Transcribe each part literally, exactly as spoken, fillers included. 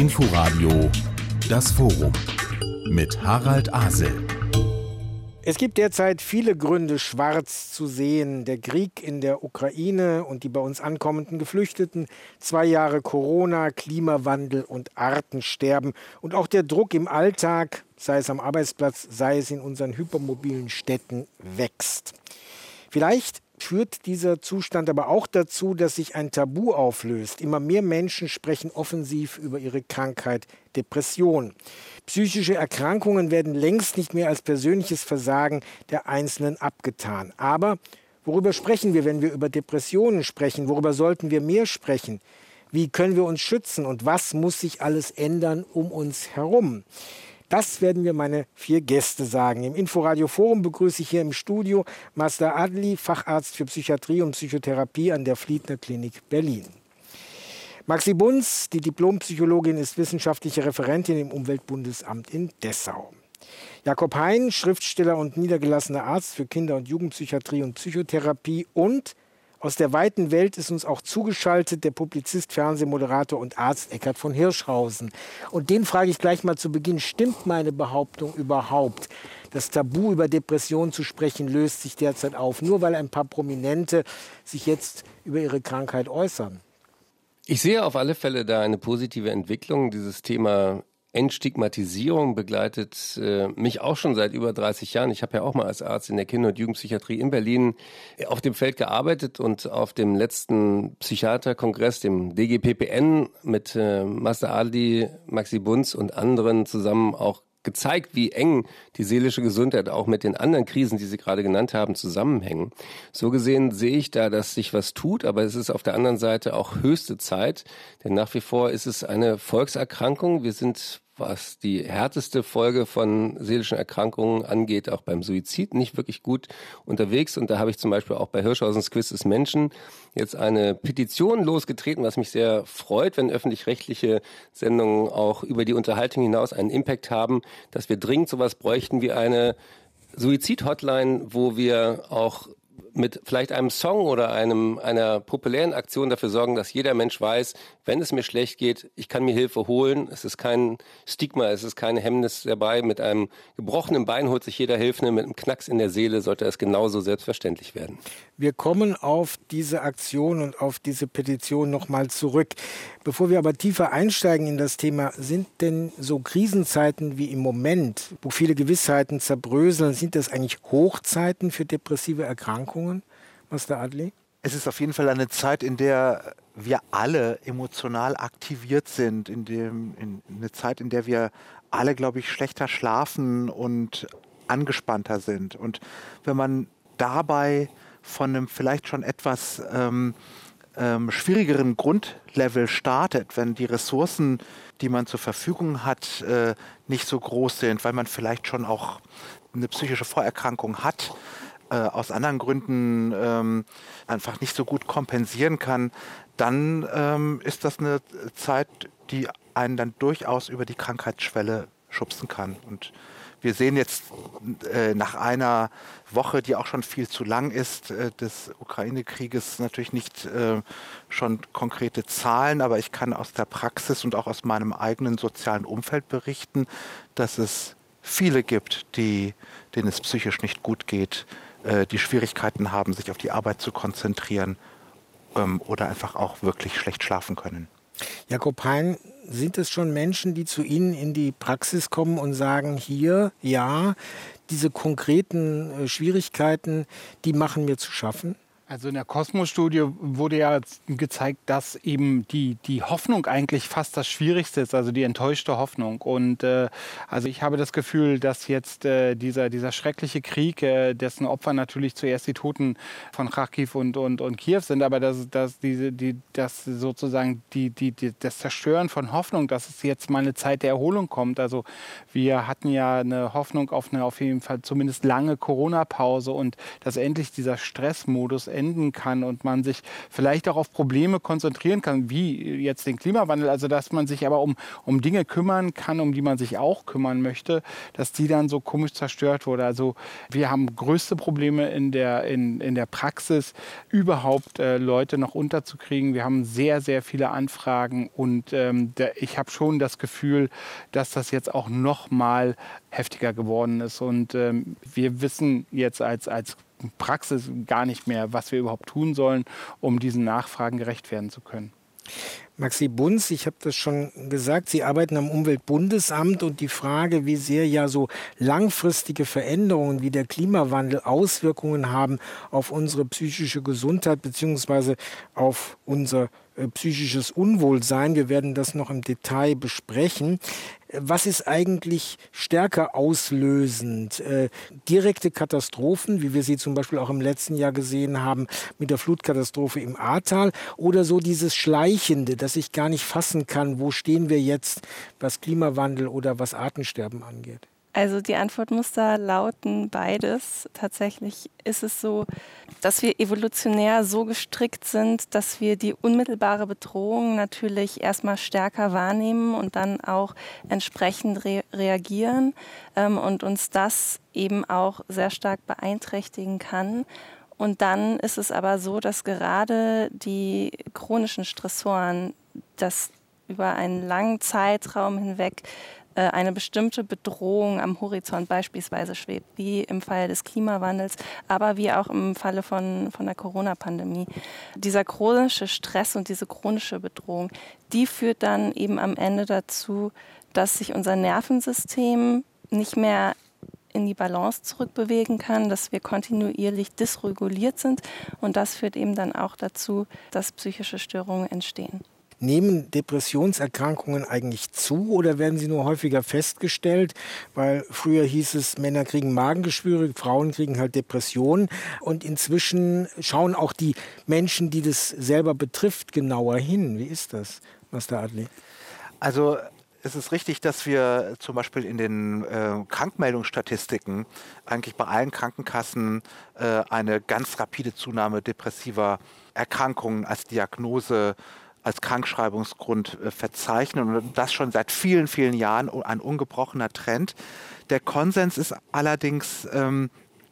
Inforadio Das Forum mit Harald Asel. Es gibt derzeit viele Gründe, schwarz zu sehen. Der Krieg in der Ukraine und die bei uns ankommenden Geflüchteten, zwei Jahre Corona, Klimawandel und Artensterben und auch der Druck im Alltag, sei es am Arbeitsplatz, sei es in unseren hypermobilen Städten, wächst. Vielleicht führt dieser Zustand aber auch dazu, dass sich ein Tabu auflöst. Immer mehr Menschen sprechen offensiv über ihre Krankheit Depression. Psychische Erkrankungen werden längst nicht mehr als persönliches Versagen der Einzelnen abgetan. Aber worüber sprechen wir, wenn wir über Depressionen sprechen? Worüber sollten wir mehr sprechen? Wie können wir uns schützen? Und was muss sich alles ändern um uns herum? Das werden mir meine vier Gäste sagen. Im Inforadio Forum begrüße ich hier im Studio Mazda Adli, Facharzt für Psychiatrie und Psychotherapie an der Fliedner Klinik Berlin. Maxi Bunz, die Diplompsychologin, ist wissenschaftliche Referentin im Umweltbundesamt in Dessau. Jakob Hein, Schriftsteller und niedergelassener Arzt für Kinder- und Jugendpsychiatrie und Psychotherapie. Und aus der weiten Welt ist uns auch zugeschaltet der Publizist, Fernsehmoderator und Arzt Eckhard von Hirschhausen. Und den frage ich gleich mal zu Beginn, stimmt meine Behauptung überhaupt? Das Tabu, über Depressionen zu sprechen, löst sich derzeit auf, nur weil ein paar Prominente sich jetzt über ihre Krankheit äußern. Ich sehe auf alle Fälle da eine positive Entwicklung. Dieses Thema Entstigmatisierung begleitet äh, mich auch schon seit über dreißig Jahren. Ich habe ja auch mal als Arzt in der Kinder- und Jugendpsychiatrie in Berlin auf dem Feld gearbeitet und auf dem letzten Psychiaterkongress, dem D G P P N, mit äh, Mazda Adli, Maxi Bunz und anderen zusammen auch gezeigt, wie eng die seelische Gesundheit auch mit den anderen Krisen, die Sie gerade genannt haben, zusammenhängen. So gesehen sehe ich da, dass sich was tut, aber es ist auf der anderen Seite auch höchste Zeit, denn nach wie vor ist es eine Volkserkrankung. Wir sind, was die härteste Folge von seelischen Erkrankungen angeht, auch beim Suizid nicht wirklich gut unterwegs. Und da habe ich zum Beispiel auch bei Hirschhausens Quiz des Menschen jetzt eine Petition losgetreten, was mich sehr freut, wenn öffentlich-rechtliche Sendungen auch über die Unterhaltung hinaus einen Impact haben, dass wir dringend sowas bräuchten wie eine Suizid-Hotline, wo wir auch mit vielleicht einem Song oder einem einer populären Aktion dafür sorgen, dass jeder Mensch weiß, wenn es mir schlecht geht, ich kann mir Hilfe holen. Es ist kein Stigma, es ist keine Hemmnis dabei. Mit einem gebrochenen Bein holt sich jeder Hilfe, mit einem Knacks in der Seele sollte es genauso selbstverständlich werden. Wir kommen auf diese Aktion und auf diese Petition nochmal zurück. Bevor wir aber tiefer einsteigen in das Thema, sind denn so Krisenzeiten wie im Moment, wo viele Gewissheiten zerbröseln, sind das eigentlich Hochzeiten für depressive Erkrankungen? Mazda Adli? Es ist auf jeden Fall eine Zeit, in der wir alle emotional aktiviert sind, in dem, in eine Zeit, in der wir alle, glaube ich, schlechter schlafen und angespannter sind. Und wenn man dabei von einem vielleicht schon etwas ähm, ähm, schwierigeren Grundlevel startet, wenn die Ressourcen, die man zur Verfügung hat, äh, nicht so groß sind, weil man vielleicht schon auch eine psychische Vorerkrankung hat, äh, aus anderen Gründen ähm, einfach nicht so gut kompensieren kann, dann ähm, ist das eine Zeit, die einen dann durchaus über die Krankheitsschwelle schubsen kann. Und wir sehen jetzt äh, nach einer Woche, die auch schon viel zu lang ist, äh, des Ukraine-Krieges natürlich nicht äh, schon konkrete Zahlen, aber ich kann aus der Praxis und auch aus meinem eigenen sozialen Umfeld berichten, dass es viele gibt, die, denen es psychisch nicht gut geht, äh, die Schwierigkeiten haben, sich auf die Arbeit zu konzentrieren ähm, oder einfach auch wirklich schlecht schlafen können. Jakob Hein, sind es schon Menschen, die zu Ihnen in die Praxis kommen und sagen, hier, ja, diese konkreten äh, Schwierigkeiten, die machen mir zu schaffen? Also in der Kosmos-Studie wurde ja gezeigt, dass eben die, die Hoffnung eigentlich fast das Schwierigste ist, also die enttäuschte Hoffnung. Und äh, also ich habe das Gefühl, dass jetzt äh, dieser, dieser schreckliche Krieg, äh, dessen Opfer natürlich zuerst die Toten von Kharkiv und, und, und Kiew sind, aber dass, dass, diese, die, dass sozusagen die, die, die, das Zerstören von Hoffnung, dass es jetzt mal eine Zeit der Erholung kommt. Also wir hatten ja eine Hoffnung auf eine auf jeden Fall zumindest lange Corona-Pause und dass endlich dieser Stressmodus enden kann und man sich vielleicht auch auf Probleme konzentrieren kann, wie jetzt den Klimawandel, also dass man sich aber um, um Dinge kümmern kann, um die man sich auch kümmern möchte, dass die dann so komisch zerstört wurde. Also wir haben größte Probleme in der, in, in der Praxis, überhaupt äh, Leute noch unterzukriegen. Wir haben sehr, sehr viele Anfragen und ähm, der, ich habe schon das Gefühl, dass das jetzt auch noch mal heftiger geworden ist. Und ähm, wir wissen jetzt als, als Praxis gar nicht mehr, was wir überhaupt tun sollen, um diesen Nachfragen gerecht werden zu können. Maxi Bunz, ich habe das schon gesagt, Sie arbeiten am Umweltbundesamt und die Frage, wie sehr ja so langfristige Veränderungen wie der Klimawandel Auswirkungen haben auf unsere psychische Gesundheit bzw. auf unser äh, psychisches Unwohlsein. Wir werden das noch im Detail besprechen. Was ist eigentlich stärker auslösend? Äh, direkte Katastrophen, wie wir sie zum Beispiel auch im letzten Jahr gesehen haben mit der Flutkatastrophe im Ahrtal, oder so dieses Schleichende, das ich gar nicht fassen kann, wo stehen wir jetzt, was Klimawandel oder was Artensterben angeht? Also die Antwort muss da lauten, beides. Tatsächlich ist es so, dass wir evolutionär so gestrickt sind, dass wir die unmittelbare Bedrohung natürlich erstmal stärker wahrnehmen und dann auch entsprechend re- reagieren ähm, und uns das eben auch sehr stark beeinträchtigen kann. Und dann ist es aber so, dass gerade die chronischen Stressoren, das über einen langen Zeitraum hinweg eine bestimmte Bedrohung am Horizont beispielsweise schwebt, wie im Fall des Klimawandels, aber wie auch im Falle von, von der Corona-Pandemie. Dieser chronische Stress und diese chronische Bedrohung, die führt dann eben am Ende dazu, dass sich unser Nervensystem nicht mehr in die Balance zurückbewegen kann, dass wir kontinuierlich dysreguliert sind und das führt eben dann auch dazu, dass psychische Störungen entstehen. Nehmen Depressionserkrankungen eigentlich zu oder werden sie nur häufiger festgestellt? Weil früher hieß es, Männer kriegen Magengeschwüre, Frauen kriegen halt Depressionen. Und inzwischen schauen auch die Menschen, die das selber betrifft, genauer hin. Wie ist das, Master Adli? Also es ist richtig, dass wir zum Beispiel in den äh, Krankmeldungsstatistiken eigentlich bei allen Krankenkassen äh, eine ganz rapide Zunahme depressiver Erkrankungen als Diagnose als Krankschreibungsgrund äh, verzeichnen und das schon seit vielen, vielen Jahren ein ungebrochener Trend. Der Konsens ist allerdings, ähm,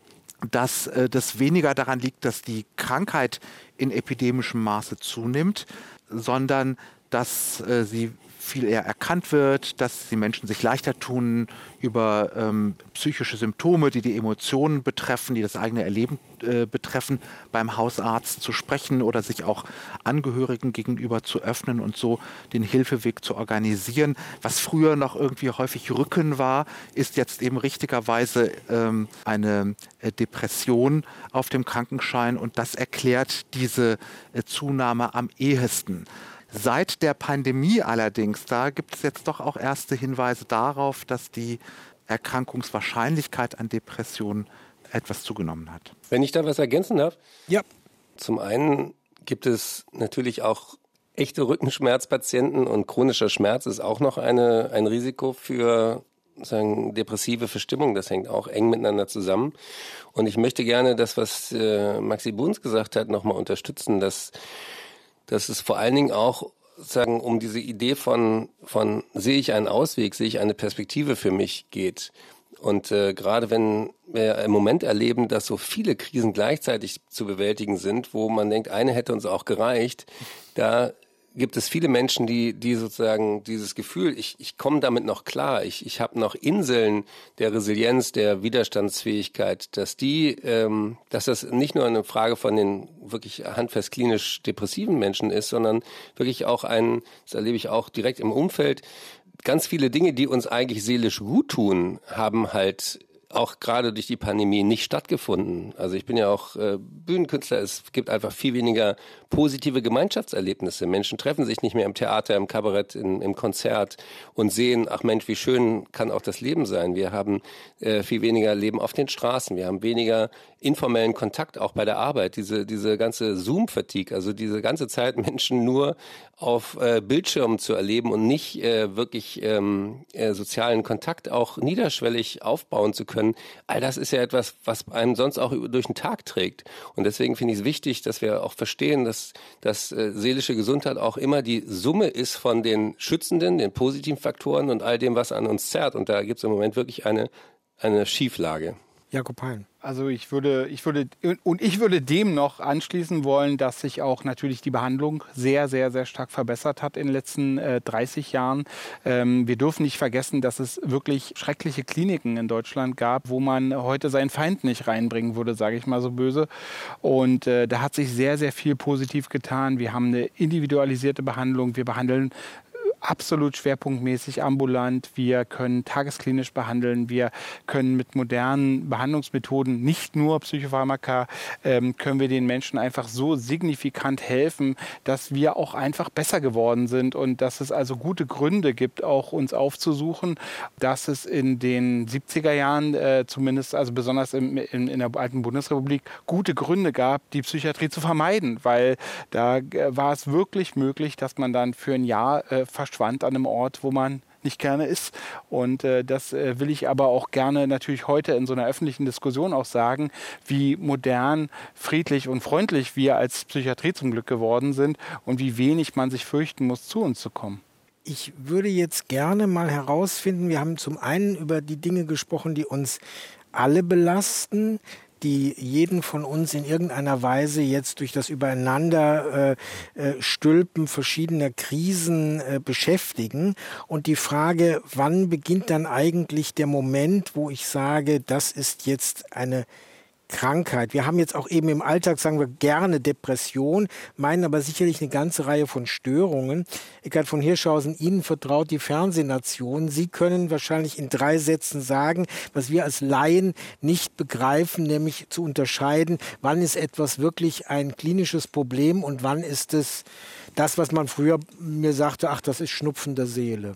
dass äh, das weniger daran liegt, dass die Krankheit in epidemischem Maße zunimmt, sondern dass äh, sie viel eher erkannt wird, dass die Menschen sich leichter tun, über ähm, psychische Symptome, die die Emotionen betreffen, die das eigene Erleben äh, betreffen, beim Hausarzt zu sprechen oder sich auch Angehörigen gegenüber zu öffnen und so den Hilfeweg zu organisieren. Was früher noch irgendwie häufig Rücken war, ist jetzt eben richtigerweise ähm, eine äh, Depression auf dem Krankenschein und das erklärt diese äh, Zunahme am ehesten. Seit der Pandemie allerdings, da gibt es jetzt doch auch erste Hinweise darauf, dass die Erkrankungswahrscheinlichkeit an Depressionen etwas zugenommen hat. Wenn ich da was ergänzen darf? Ja. Zum einen gibt es natürlich auch echte Rückenschmerzpatienten und chronischer Schmerz ist auch noch eine, ein Risiko für sagen, depressive Verstimmung. Das hängt auch eng miteinander zusammen. Und ich möchte gerne das, was äh, Maxi Bunz gesagt hat, nochmal unterstützen, dass dass es vor allen Dingen auch sagen um diese Idee von von sehe ich einen Ausweg, sehe ich eine Perspektive für mich geht. Und äh, gerade wenn wir im Moment erleben, dass so viele Krisen gleichzeitig zu bewältigen sind, wo man denkt, eine hätte uns auch gereicht, da gibt es viele Menschen, die die sozusagen dieses Gefühl, ich ich komme damit noch klar, ich ich habe noch Inseln der Resilienz, der Widerstandsfähigkeit, dass die, ähm, dass das nicht nur eine Frage von den wirklich handfest klinisch depressiven Menschen ist, sondern wirklich auch ein, das erlebe ich auch direkt im Umfeld, ganz viele Dinge, die uns eigentlich seelisch gut tun, haben halt auch gerade durch die Pandemie nicht stattgefunden. Also ich bin ja auch äh, Bühnenkünstler, es gibt einfach viel weniger positive Gemeinschaftserlebnisse. Menschen treffen sich nicht mehr im Theater, im Kabarett, im, im Konzert und sehen, ach Mensch, wie schön kann auch das Leben sein. Wir haben äh, viel weniger Leben auf den Straßen, wir haben weniger informellen Kontakt auch bei der Arbeit. Diese, diese ganze Zoom-Fatigue, also diese ganze Zeit Menschen nur auf äh, Bildschirmen zu erleben und nicht äh, wirklich ähm, äh, sozialen Kontakt auch niederschwellig aufbauen zu können, all das ist ja etwas, was einem sonst auch durch den Tag trägt. Und deswegen finde ich es wichtig, dass wir auch verstehen, dass, dass äh, seelische Gesundheit auch immer die Summe ist von den schützenden, den positiven Faktoren und all dem, was an uns zerrt. Und da gibt es im Moment wirklich eine, eine Schieflage. Jakob Hein. Also ich würde, ich würde, und ich würde dem noch anschließen wollen, dass sich auch natürlich die Behandlung sehr, sehr, sehr stark verbessert hat in den letzten äh, dreißig Jahren. Ähm, wir dürfen nicht vergessen, dass es wirklich schreckliche Kliniken in Deutschland gab, wo man heute seinen Feind nicht reinbringen würde, sage ich mal so böse. Und äh, da hat sich sehr, sehr viel positiv getan. Wir haben eine individualisierte Behandlung. Wir behandeln absolut schwerpunktmäßig ambulant. Wir können tagesklinisch behandeln. Wir können mit modernen Behandlungsmethoden, nicht nur Psychopharmaka, ähm, können wir den Menschen einfach so signifikant helfen, dass wir auch einfach besser geworden sind und dass es also gute Gründe gibt, auch uns aufzusuchen, dass es in den siebziger Jahren äh, zumindest, also besonders in, in, in der alten Bundesrepublik, gute Gründe gab, die Psychiatrie zu vermeiden, weil da äh, war es wirklich möglich, dass man dann für ein Jahr äh, verschwand an einem Ort, wo man nicht gerne ist. Und äh, das äh, will ich aber auch gerne natürlich heute in so einer öffentlichen Diskussion auch sagen, wie modern, friedlich und freundlich wir als Psychiatrie zum Glück geworden sind und wie wenig man sich fürchten muss, zu uns zu kommen. Ich würde jetzt gerne mal herausfinden, wir haben zum einen über die Dinge gesprochen, die uns alle belasten, die jeden von uns in irgendeiner Weise jetzt durch das Übereinander äh, äh, Stülpen verschiedener Krisen äh, beschäftigen. Und die Frage, wann beginnt dann eigentlich der Moment, wo ich sage, das ist jetzt eine Krankheit. Wir haben jetzt auch eben im Alltag, sagen wir gerne Depression, meinen aber sicherlich eine ganze Reihe von Störungen. Eckhard von Hirschhausen, Ihnen vertraut die Fernsehnation. Sie können wahrscheinlich in drei Sätzen sagen, was wir als Laien nicht begreifen, nämlich zu unterscheiden, wann ist etwas wirklich ein klinisches Problem und wann ist es das, was man früher mir sagte, ach, das ist Schnupfen der Seele.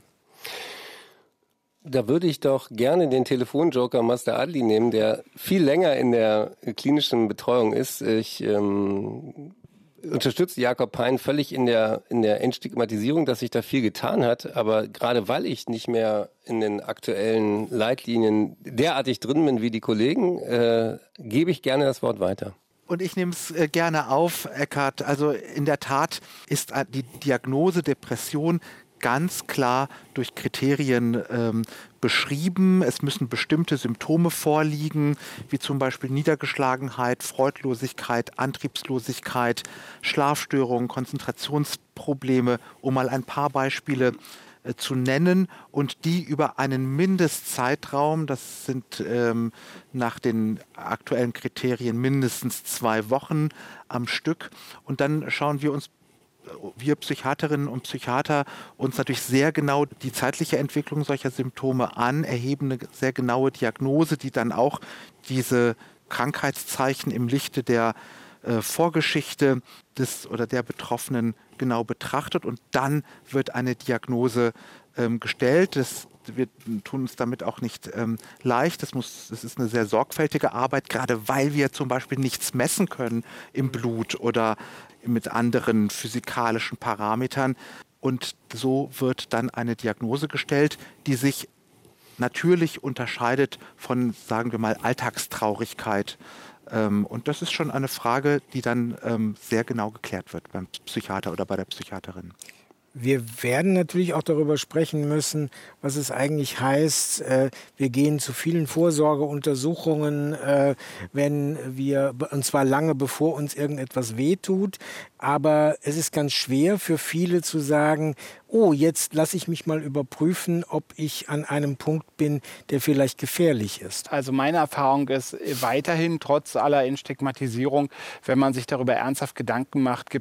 Da würde ich doch gerne den Telefonjoker Master Adli nehmen, der viel länger in der klinischen Betreuung ist. Ich ähm, unterstütze Jakob Hein völlig in der in der Entstigmatisierung, dass sich da viel getan hat. Aber gerade weil ich nicht mehr in den aktuellen Leitlinien derartig drin bin wie die Kollegen, äh, gebe ich gerne das Wort weiter. Und ich nehme es äh, gerne auf, Eckhard. Also in der Tat ist die Diagnose Depression ganz klar durch Kriterien ähm, beschrieben. Es müssen bestimmte Symptome vorliegen, wie zum Beispiel Niedergeschlagenheit, Freudlosigkeit, Antriebslosigkeit, Schlafstörungen, Konzentrationsprobleme, um mal ein paar Beispiele äh, zu nennen, und die über einen Mindestzeitraum, das sind ähm, nach den aktuellen Kriterien mindestens zwei Wochen am Stück. Und dann schauen wir uns wir Psychiaterinnen und Psychiater uns natürlich sehr genau die zeitliche Entwicklung solcher Symptome an, erheben eine sehr genaue Diagnose, die dann auch diese Krankheitszeichen im Lichte der äh, Vorgeschichte des oder der Betroffenen genau betrachtet, und dann wird eine Diagnose ähm, gestellt. Das Wir tun uns damit auch nicht ähm, leicht. Das muss, das ist eine sehr sorgfältige Arbeit, gerade weil wir zum Beispiel nichts messen können im Blut oder mit anderen physikalischen Parametern. Und so wird dann eine Diagnose gestellt, die sich natürlich unterscheidet von, sagen wir mal, Alltagstraurigkeit. Ähm, und das ist schon eine Frage, die dann ähm, sehr genau geklärt wird beim Psychiater oder bei der Psychiaterin. Wir werden natürlich auch darüber sprechen müssen, was es eigentlich heißt, äh, wir gehen zu vielen Vorsorgeuntersuchungen, äh, wenn wir, und zwar lange bevor uns irgendetwas wehtut. Aber es ist ganz schwer für viele zu sagen, oh, jetzt lasse ich mich mal überprüfen, ob ich an einem Punkt bin, der vielleicht gefährlich ist. Also meine Erfahrung ist weiterhin, trotz aller Entstigmatisierung, wenn man sich darüber ernsthaft Gedanken macht, gibt es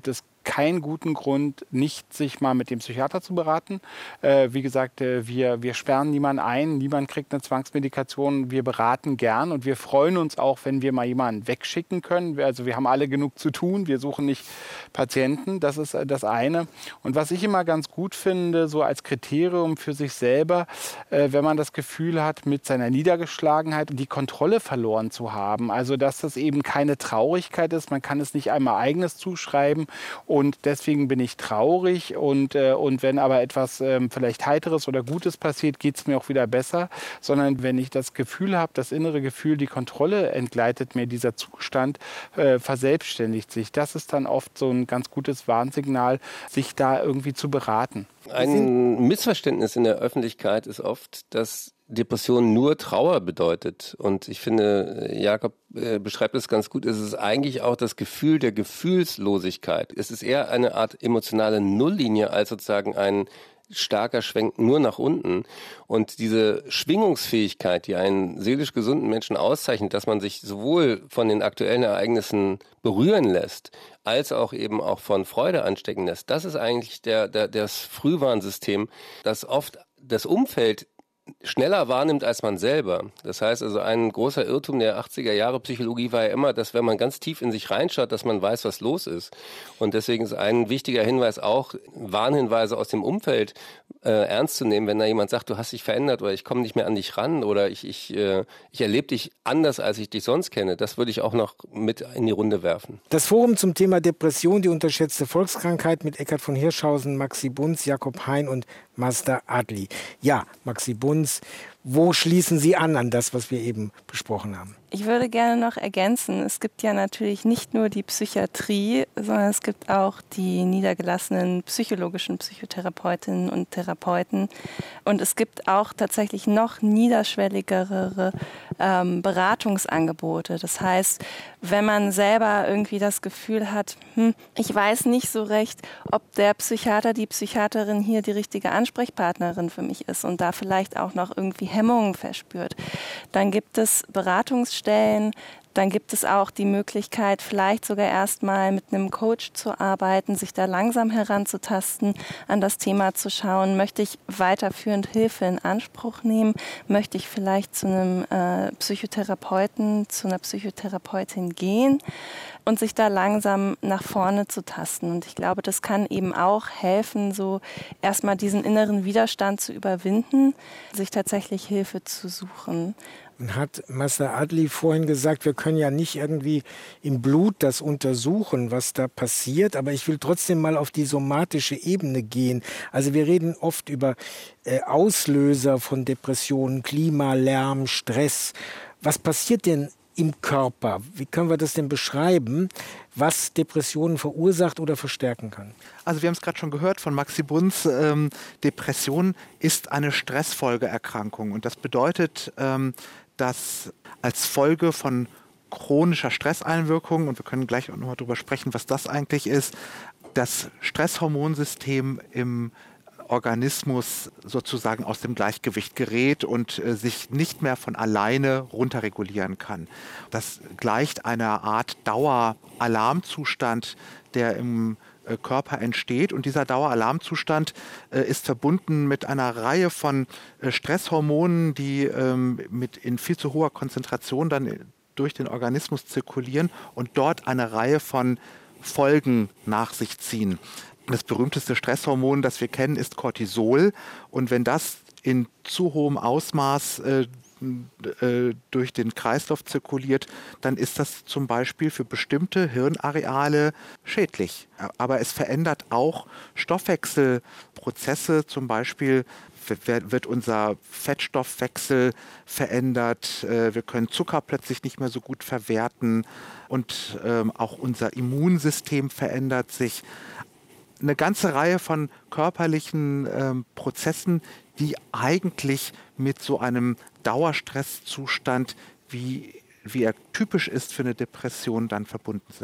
keinen guten Grund, nicht sich mal mit dem Psychiater zu beraten. Äh, wie gesagt, äh, wir, wir sperren niemanden ein, niemand kriegt eine Zwangsmedikation. Wir beraten gern und wir freuen uns auch, wenn wir mal jemanden wegschicken können. Also wir haben alle genug zu tun, wir suchen nicht Patienten, das ist das eine. Und was ich immer ganz gut finde, so als Kriterium für sich selber, äh, wenn man das Gefühl hat, mit seiner Niedergeschlagenheit die Kontrolle verloren zu haben. Also dass das eben keine Traurigkeit ist, man kann es nicht einmal eigenes zuschreiben und deswegen bin ich traurig und, äh, und wenn aber etwas äh, vielleicht Heiteres oder Gutes passiert, geht es mir auch wieder besser, sondern wenn ich das Gefühl habe, das innere Gefühl, die Kontrolle entgleitet mir, dieser Zustand äh, verselbstständigt sich. Das ist dann oft so ein ganz gutes Warnsignal, sich da irgendwie zu beraten. Ein Missverständnis in der Öffentlichkeit ist oft, dass Depression nur Trauer bedeutet. Und ich finde, Jakob äh, beschreibt es ganz gut, es ist eigentlich auch das Gefühl der Gefühlslosigkeit. Es ist eher eine Art emotionale Nulllinie als sozusagen ein starker Schwenk nur nach unten. Und diese Schwingungsfähigkeit, die einen seelisch gesunden Menschen auszeichnet, dass man sich sowohl von den aktuellen Ereignissen berühren lässt, als auch eben auch von Freude anstecken lässt, das ist eigentlich der, der, das Frühwarnsystem, das oft das Umfeld schneller wahrnimmt als man selber. Das heißt also, ein großer Irrtum der achtziger Jahre Psychologie war ja immer, dass wenn man ganz tief in sich reinschaut, dass man weiß, was los ist. Und deswegen ist ein wichtiger Hinweis auch, Warnhinweise aus dem Umfeld äh, ernst zu nehmen, wenn da jemand sagt, du hast dich verändert oder ich komme nicht mehr an dich ran oder ich, ich, äh, ich erlebe dich anders, als ich dich sonst kenne. Das würde ich auch noch mit in die Runde werfen. Das Forum zum Thema Depression, die unterschätzte Volkskrankheit mit Eckhard von Hirschhausen, Maxi Bunz, Jakob Hein und Mazda Adli. Ja, Maxi Bunz, wo schließen Sie an an das, was wir eben besprochen haben? Ich würde gerne noch ergänzen, es gibt ja natürlich nicht nur die Psychiatrie, sondern es gibt auch die niedergelassenen psychologischen Psychotherapeutinnen und Therapeuten. Und es gibt auch tatsächlich noch niederschwelligere ähm, Beratungsangebote. Das heißt, wenn man selber irgendwie das Gefühl hat, hm, ich weiß nicht so recht, ob der Psychiater, die Psychiaterin hier die richtige Ansprechpartnerin für mich ist und da vielleicht auch noch irgendwie Hemmungen verspürt, dann gibt es Beratungsstellen. Dann gibt es auch die Möglichkeit, vielleicht sogar erstmal mit einem Coach zu arbeiten, sich da langsam heranzutasten, an das Thema zu schauen, möchte ich weiterführend Hilfe in Anspruch nehmen, möchte ich vielleicht zu einem äh, Psychotherapeuten, zu einer Psychotherapeutin gehen und sich da langsam nach vorne zu tasten. Und ich glaube, das kann eben auch helfen, so erstmal diesen inneren Widerstand zu überwinden, sich tatsächlich Hilfe zu suchen. Und hat Mazda Adli vorhin gesagt, wir können ja nicht irgendwie im Blut das untersuchen, was da passiert, aber ich will trotzdem mal auf die somatische Ebene gehen. Also wir reden oft über äh, Auslöser von Depressionen, Klima, Lärm, Stress. Was passiert denn im Körper? Wie können wir das denn beschreiben, was Depressionen verursacht oder verstärken kann? Also wir haben es gerade schon gehört von Maxi Bunz, ähm, Depression ist eine Stressfolgeerkrankung und das bedeutet, ähm, dass als Folge von chronischer Stresseinwirkung, und wir können gleich auch noch mal darüber sprechen, was das eigentlich ist, das Stresshormonsystem im Organismus sozusagen aus dem Gleichgewicht gerät und äh, sich nicht mehr von alleine runterregulieren kann. Das gleicht einer Art Daueralarmzustand, der im äh, Körper entsteht. Und dieser Daueralarmzustand äh, ist verbunden mit einer Reihe von äh, Stresshormonen, die ähm, mit in viel zu hoher Konzentration dann durch den Organismus zirkulieren und dort eine Reihe von Folgen nach sich ziehen. Das berühmteste Stresshormon, das wir kennen, ist Cortisol. Und wenn das in zu hohem Ausmaß äh, äh, durch den Kreislauf zirkuliert, dann ist das zum Beispiel für bestimmte Hirnareale schädlich. Aber es verändert auch Stoffwechselprozesse, zum Beispiel wird unser Fettstoffwechsel verändert, wir können Zucker plötzlich nicht mehr so gut verwerten und auch unser Immunsystem verändert sich. Eine ganze Reihe von körperlichen ähm, Prozessen, die eigentlich mit so einem Dauerstresszustand, wie, wie er typisch ist für eine Depression, dann verbunden sind.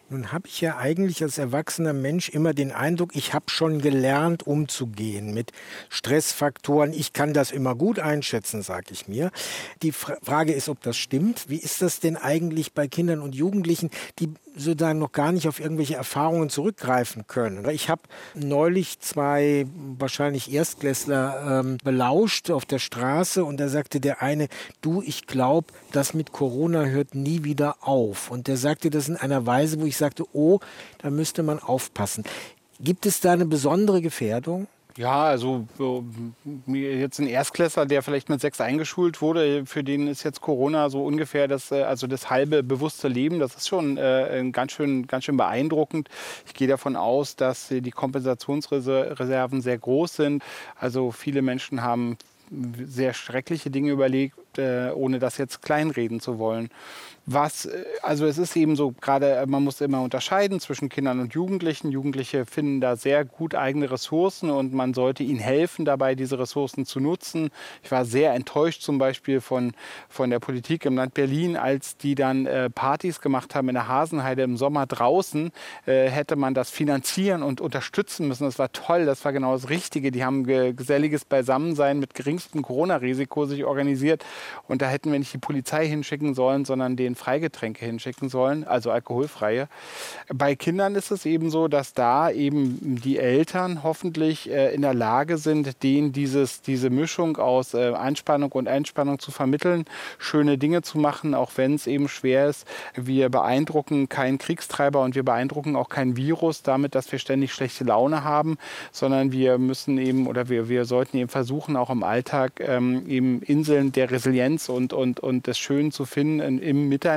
Nun habe ich ja eigentlich als erwachsener Mensch immer den Eindruck, ich habe schon gelernt, umzugehen mit Stressfaktoren. Ich kann das immer gut einschätzen, sage ich mir. Die Frage ist, ob das stimmt. Wie ist das denn eigentlich bei Kindern und Jugendlichen, die sozusagen noch gar nicht auf irgendwelche Erfahrungen zurückgreifen können? Ich habe neulich zwei wahrscheinlich Erstklässler ähm, belauscht auf der Straße und da sagte der eine, du, ich glaube, das mit Corona hört nie wieder auf. Und der sagte das in einer Weise, wo ich sagte, oh, da müsste man aufpassen. Gibt es da eine besondere Gefährdung? Ja, also jetzt ein Erstklässler, der vielleicht mit sechs eingeschult wurde, für den ist jetzt Corona so ungefähr das, also das halbe bewusste Leben. Das ist schon äh, ganz schön, ganz schön beeindruckend. Ich gehe davon aus, dass die Kompensationsreserven sehr groß sind. Also viele Menschen haben sehr schreckliche Dinge überlegt, äh, ohne das jetzt kleinreden zu wollen. Was, also es ist eben so, gerade man muss immer unterscheiden zwischen Kindern und Jugendlichen. Jugendliche finden da sehr gut eigene Ressourcen und man sollte ihnen helfen, dabei diese Ressourcen zu nutzen. Ich war sehr enttäuscht zum Beispiel von, von der Politik im Land Berlin, als die dann äh, Partys gemacht haben in der Hasenheide im Sommer draußen, äh, hätte man das finanzieren und unterstützen müssen. Das war toll, das war genau das Richtige. Die haben ge geselliges Beisammensein mit geringstem Corona-Risiko sich organisiert und da hätten wir nicht die Polizei hinschicken sollen, sondern den Freigetränke hinschicken sollen, also alkoholfreie. Bei Kindern ist es eben so, dass da eben die Eltern hoffentlich äh, in der Lage sind, denen dieses, diese Mischung aus äh, Anspannung und Entspannung zu vermitteln, schöne Dinge zu machen, auch wenn es eben schwer ist. Wir beeindrucken keinen Kriegstreiber und wir beeindrucken auch kein Virus damit, dass wir ständig schlechte Laune haben, sondern wir müssen eben oder wir, wir sollten eben versuchen, auch im Alltag ähm, eben Inseln der Resilienz und, und, und des Schönen zu finden in, im Miteinander.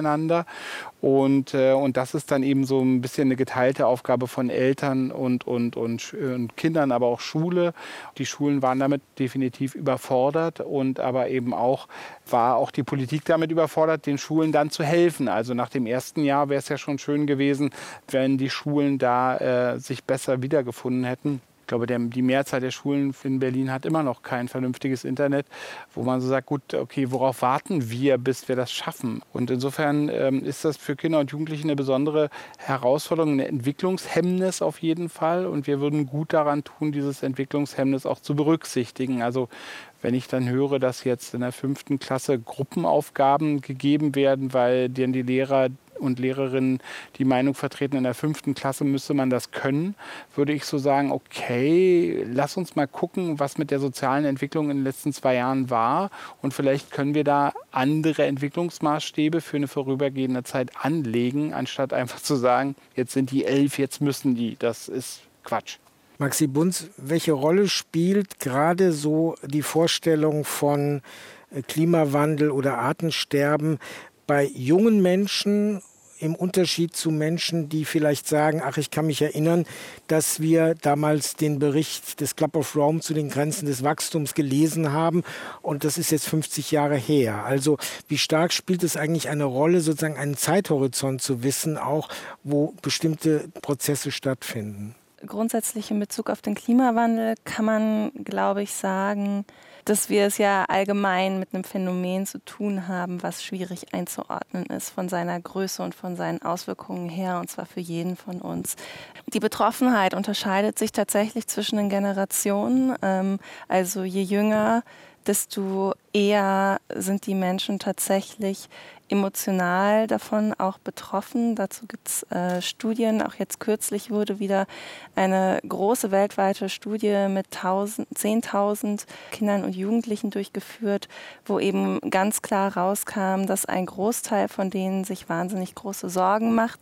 Und, äh, und das ist dann eben so ein bisschen eine geteilte Aufgabe von Eltern und, und, und, und Kindern, aber auch Schule. Die Schulen waren damit definitiv überfordert und aber eben auch war auch die Politik damit überfordert, den Schulen dann zu helfen. Also nach dem ersten Jahr wäre es ja schon schön gewesen, wenn die Schulen da äh, sich besser wiedergefunden hätten. Ich glaube, der, die Mehrzahl der Schulen in Berlin hat immer noch kein vernünftiges Internet, wo man so sagt, gut, okay, worauf warten wir, bis wir das schaffen? Und insofern ähm, ist das für Kinder und Jugendliche eine besondere Herausforderung, eine Entwicklungshemmnis auf jeden Fall. Und wir würden gut daran tun, dieses Entwicklungshemmnis auch zu berücksichtigen. Also wenn ich dann höre, dass jetzt in der fünften Klasse Gruppenaufgaben gegeben werden, weil dann die Lehrer und Lehrerinnen die Meinung vertreten, in der fünften Klasse müsste man das können, würde ich so sagen, okay, lass uns mal gucken, was mit der sozialen Entwicklung in den letzten zwei Jahren war und vielleicht können wir da andere Entwicklungsmaßstäbe für eine vorübergehende Zeit anlegen, anstatt einfach zu sagen, jetzt sind die elf, jetzt müssen die. Das ist Quatsch. Maxi Bunz, welche Rolle spielt gerade so die Vorstellung von Klimawandel oder Artensterben bei jungen Menschen im Unterschied zu Menschen, die vielleicht sagen, ach, ich kann mich erinnern, dass wir damals den Bericht des Club of Rome zu den Grenzen des Wachstums gelesen haben und das ist jetzt fünfzig Jahre her. Also wie stark spielt es eigentlich eine Rolle, sozusagen einen Zeithorizont zu wissen, auch wo bestimmte Prozesse stattfinden? Grundsätzlich in Bezug auf den Klimawandel kann man, glaube ich, sagen, dass wir es ja allgemein mit einem Phänomen zu tun haben, was schwierig einzuordnen ist von seiner Größe und von seinen Auswirkungen her, und zwar für jeden von uns. Die Betroffenheit unterscheidet sich tatsächlich zwischen den Generationen. Ähm, also je jünger, desto eher sind die Menschen tatsächlich emotional davon auch betroffen. Dazu gibt es äh, Studien. Auch jetzt kürzlich wurde wieder eine große weltweite Studie mit zehntausend Kindern und Jugendlichen durchgeführt, wo eben ganz klar rauskam, dass ein Großteil von denen sich wahnsinnig große Sorgen macht,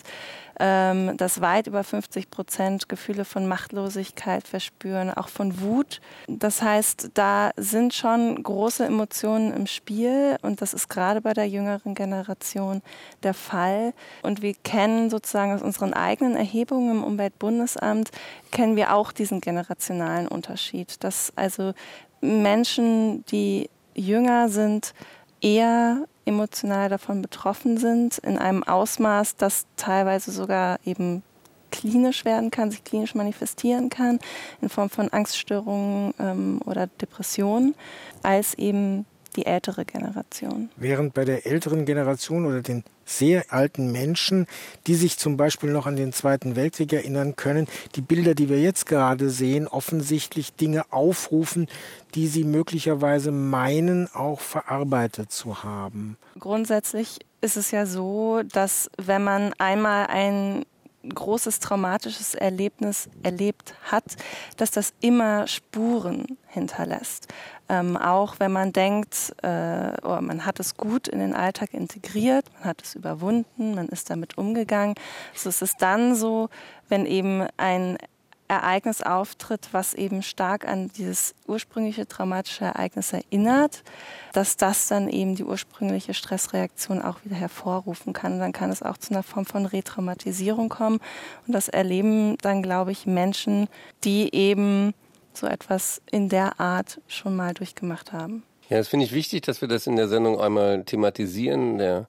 ähm, dass weit über fünfzig Prozent Gefühle von Machtlosigkeit verspüren, auch von Wut. Das heißt, da sind schon große Emotionen im Spiel und das ist gerade bei der jüngeren Generation der Fall. Und wir kennen sozusagen aus unseren eigenen Erhebungen im Umweltbundesamt, kennen wir auch diesen generationalen Unterschied, dass also Menschen, die jünger sind, eher emotional davon betroffen sind, in einem Ausmaß, das teilweise sogar eben klinisch werden kann, sich klinisch manifestieren kann, in Form von Angststörungen ähm, oder Depressionen, als eben die ältere Generation. Während bei der älteren Generation oder den sehr alten Menschen, die sich zum Beispiel noch an den Zweiten Weltkrieg erinnern können, die Bilder, die wir jetzt gerade sehen, offensichtlich Dinge aufrufen, die sie möglicherweise meinen, auch verarbeitet zu haben. Grundsätzlich ist es ja so, dass wenn man einmal ein großes traumatisches Erlebnis erlebt hat, dass das immer Spuren hinterlässt. Ähm, auch wenn man denkt, äh, oh, man hat es gut in den Alltag integriert, man hat es überwunden, man ist damit umgegangen. So ist es dann so, wenn eben ein Ereignis auftritt, was eben stark an dieses ursprüngliche traumatische Ereignis erinnert, dass das dann eben die ursprüngliche Stressreaktion auch wieder hervorrufen kann. Dann kann es auch zu einer Form von Retraumatisierung kommen. Und das erleben dann, glaube ich, Menschen, die eben so etwas in der Art schon mal durchgemacht haben. Ja, das finde ich wichtig, dass wir das in der Sendung einmal thematisieren. Der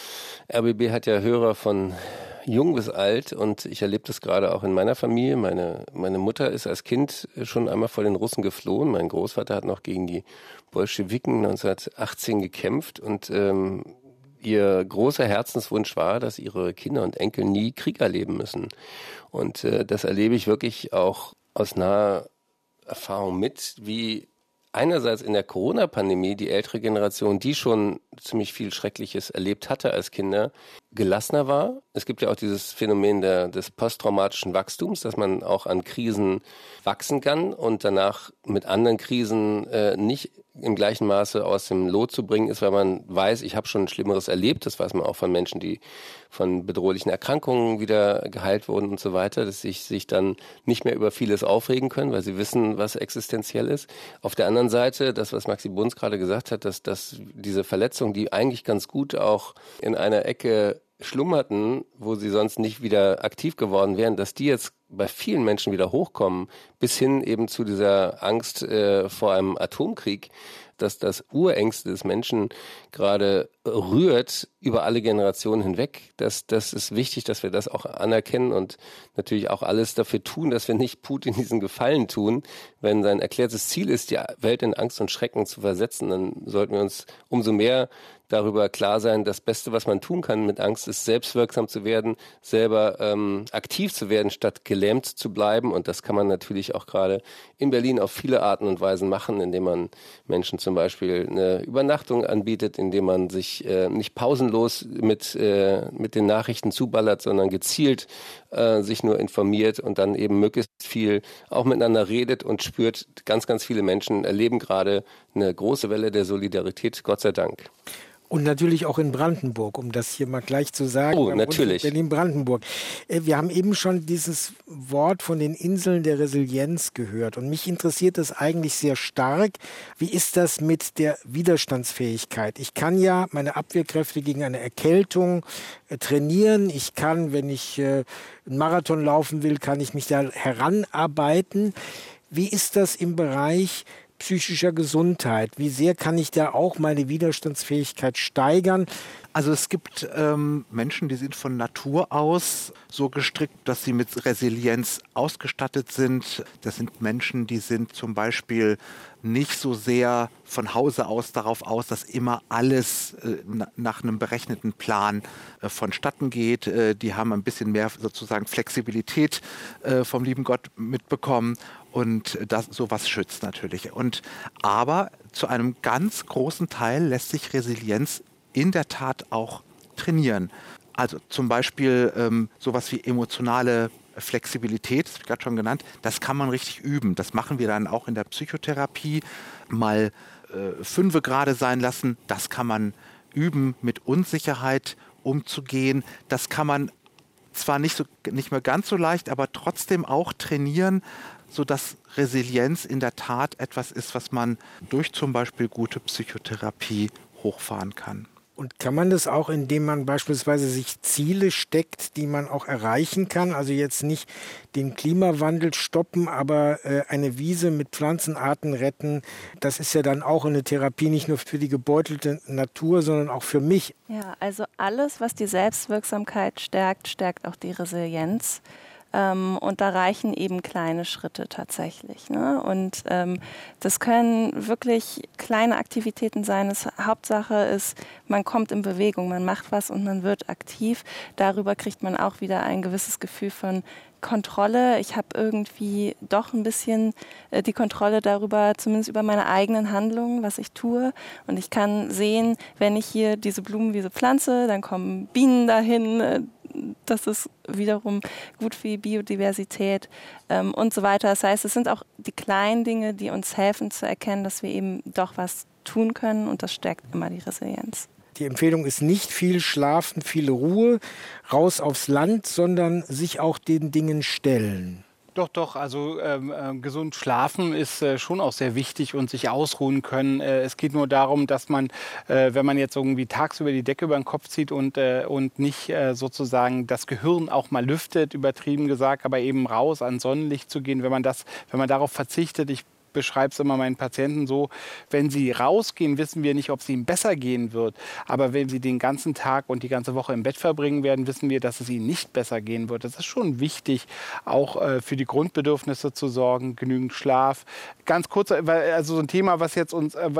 R B B hat ja Hörer von jung bis alt und ich erlebe das gerade auch in meiner Familie. Meine, meine Mutter ist als Kind schon einmal vor den Russen geflohen. Mein Großvater hat noch gegen die Bolschewiken neunzehnhundertachtzehn gekämpft und ähm, ihr großer Herzenswunsch war, dass ihre Kinder und Enkel nie Krieg erleben müssen. Und äh, das erlebe ich wirklich auch aus naher Erfahrung mit, wie einerseits in der Corona-Pandemie die ältere Generation, die schon ziemlich viel Schreckliches erlebt hatte als Kinder, gelassener war. Es gibt ja auch dieses Phänomen der, des posttraumatischen Wachstums, dass man auch an Krisen wachsen kann und danach mit anderen Krisen äh, nicht im gleichen Maße aus dem Lot zu bringen ist, weil man weiß, ich habe schon Schlimmeres erlebt. Das weiß man auch von Menschen, die von bedrohlichen Erkrankungen wieder geheilt wurden und so weiter, dass sie sich dann nicht mehr über vieles aufregen können, weil sie wissen, was existenziell ist. Auf der anderen Seite, das, was Maxi Bunz gerade gesagt hat, dass, dass diese Verletzungen, die eigentlich ganz gut auch in einer Ecke schlummerten, wo sie sonst nicht wieder aktiv geworden wären, dass die jetzt bei vielen Menschen wieder hochkommen, bis hin eben zu dieser Angst äh, vor einem Atomkrieg, dass das Urängste des Menschen gerade rührt über alle Generationen hinweg. Das, das ist wichtig, dass wir das auch anerkennen und natürlich auch alles dafür tun, dass wir nicht Putin diesen Gefallen tun. Wenn sein erklärtes Ziel ist, die Welt in Angst und Schrecken zu versetzen, dann sollten wir uns umso mehr darüber klar sein, das Beste, was man tun kann mit Angst, ist selbstwirksam zu werden, selber ähm, aktiv zu werden, statt gelähmt zu bleiben. Und das kann man natürlich auch gerade in Berlin auf viele Arten und Weisen machen, indem man Menschen zum Beispiel eine Übernachtung anbietet, indem man sich äh, nicht pausenlos mit, äh, mit den Nachrichten zuballert, sondern gezielt äh, sich nur informiert und dann eben möglichst viel auch miteinander redet und spürt. Ganz, ganz viele Menschen erleben gerade eine große Welle der Solidarität, Gott sei Dank. Und natürlich auch in Brandenburg, um das hier mal gleich zu sagen. Oh, natürlich. Berlin-Brandenburg. Wir haben eben schon dieses Wort von den Inseln der Resilienz gehört. Und mich interessiert das eigentlich sehr stark. Wie ist das mit der Widerstandsfähigkeit? Ich kann ja meine Abwehrkräfte gegen eine Erkältung äh, trainieren. Ich kann, wenn ich äh, einen Marathon laufen will, kann ich mich da heranarbeiten. Wie ist das im Bereich psychischer Gesundheit? Wie sehr kann ich da auch meine Widerstandsfähigkeit steigern? Also es gibt ähm, Menschen, die sind von Natur aus so gestrickt, dass sie mit Resilienz ausgestattet sind. Das sind Menschen, die sind zum Beispiel nicht so sehr von Hause aus darauf aus, dass immer alles äh, nach einem berechneten Plan äh, vonstatten geht. Äh, die haben ein bisschen mehr sozusagen Flexibilität äh, vom lieben Gott mitbekommen. Und das, sowas schützt natürlich. Und, aber zu einem ganz großen Teil lässt sich Resilienz in der Tat auch trainieren. Also zum Beispiel ähm, sowas wie emotionale Flexibilität, das habe ich gerade schon genannt, das kann man richtig üben. Das machen wir dann auch in der Psychotherapie. Mal äh, fünfe gerade sein lassen, das kann man üben, mit Unsicherheit umzugehen. Das kann man zwar nicht, so, nicht mehr ganz so leicht, aber trotzdem auch trainieren, sodass Resilienz in der Tat etwas ist, was man durch zum Beispiel gute Psychotherapie hochfahren kann. Und kann man das auch, indem man beispielsweise sich Ziele steckt, die man auch erreichen kann? Also jetzt nicht den Klimawandel stoppen, aber äh, eine Wiese mit Pflanzenarten retten. Das ist ja dann auch eine Therapie, nicht nur für die gebeutelte Natur, sondern auch für mich. Ja, also alles, was die Selbstwirksamkeit stärkt, stärkt auch die Resilienz. Ähm, und da reichen eben kleine Schritte tatsächlich. Ne? Und ähm, das können wirklich kleine Aktivitäten sein. Das Hauptsache ist, man kommt in Bewegung, man macht was und man wird aktiv. Darüber kriegt man auch wieder ein gewisses Gefühl von Kontrolle. Ich habe irgendwie doch ein bisschen äh, die Kontrolle darüber, zumindest über meine eigenen Handlungen, was ich tue. Und ich kann sehen, wenn ich hier diese Blumenwiese pflanze, dann kommen Bienen dahin. Äh, das ist wiederum gut für die Biodiversität ähm, und so weiter. Das heißt, es sind auch die kleinen Dinge, die uns helfen zu erkennen, dass wir eben doch was tun können. Und das stärkt immer die Resilienz. Die Empfehlung ist nicht viel schlafen, viele Ruhe, raus aufs Land, sondern sich auch den Dingen stellen. Doch, doch, also ähm, äh, gesund schlafen ist äh, schon auch sehr wichtig und sich ausruhen können. Äh, es geht nur darum, dass man, äh, wenn man jetzt irgendwie tagsüber die Decke über den Kopf zieht und, äh, und nicht äh, sozusagen das Gehirn auch mal lüftet, übertrieben gesagt, aber eben raus an Sonnenlicht zu gehen, wenn man das, wenn man darauf verzichtet, ich beschreibe es immer meinen Patienten so, wenn sie rausgehen, wissen wir nicht, ob es ihnen besser gehen wird. Aber wenn sie den ganzen Tag und die ganze Woche im Bett verbringen werden, wissen wir, dass es ihnen nicht besser gehen wird. Das ist schon wichtig, auch äh, für die Grundbedürfnisse zu sorgen, genügend Schlaf. Ganz kurz, also so ein Thema, was jetzt uns, äh,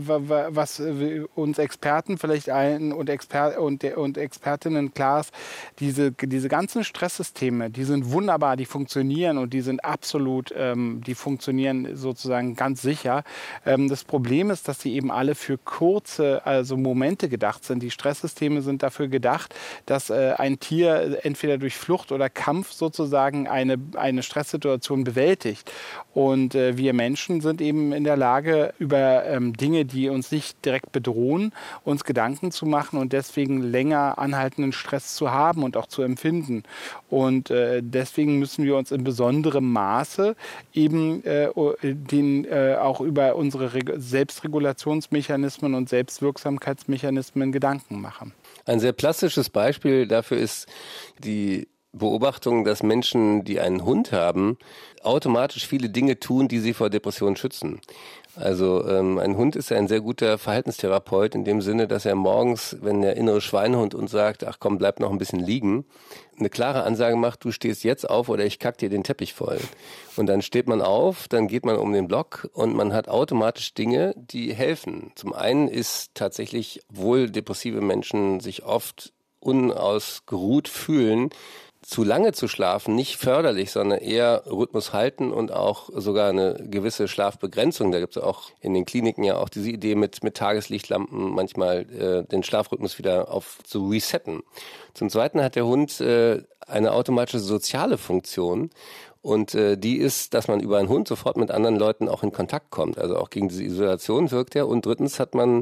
was uns Experten vielleicht ein und, Exper und, und Expertinnen klar ist, diese, diese ganzen Stresssysteme, die sind wunderbar, die funktionieren und die sind absolut, ähm, die funktionieren sozusagen sozusagen ganz sicher. Ähm, das Problem ist, dass sie eben alle für kurze also Momente gedacht sind. Die Stresssysteme sind dafür gedacht, dass äh, ein Tier entweder durch Flucht oder Kampf sozusagen eine, eine Stresssituation bewältigt. Und äh, wir Menschen sind eben in der Lage, über ähm, Dinge, die uns nicht direkt bedrohen, uns Gedanken zu machen und deswegen länger anhaltenden Stress zu haben und auch zu empfinden. Und äh, deswegen müssen wir uns in besonderem Maße eben äh, den äh, auch über unsere Reg- Selbstregulationsmechanismen und Selbstwirksamkeitsmechanismen Gedanken machen. Ein sehr plastisches Beispiel dafür ist die Beobachtung, dass Menschen, die einen Hund haben, automatisch viele Dinge tun, die sie vor Depressionen schützen. Also ähm, ein Hund ist ja ein sehr guter Verhaltenstherapeut in dem Sinne, dass er morgens, wenn der innere Schweinehund uns sagt, ach komm, bleib noch ein bisschen liegen, eine klare Ansage macht, du stehst jetzt auf oder ich kack dir den Teppich voll. Und dann steht man auf, dann geht man um den Block und man hat automatisch Dinge, die helfen. Zum einen ist tatsächlich, obwohl depressive Menschen sich oft unausgeruht fühlen, zu lange zu schlafen nicht förderlich, sondern eher Rhythmus halten und auch sogar eine gewisse Schlafbegrenzung. Da gibt es auch in den Kliniken ja auch diese Idee mit, mit Tageslichtlampen manchmal äh, den Schlafrhythmus wieder auf zu resetten. Zum Zweiten hat der Hund äh, eine automatische soziale Funktion. Und äh, die ist, dass man über einen Hund sofort mit anderen Leuten auch in Kontakt kommt. Also auch gegen diese Isolation wirkt er. Und drittens hat man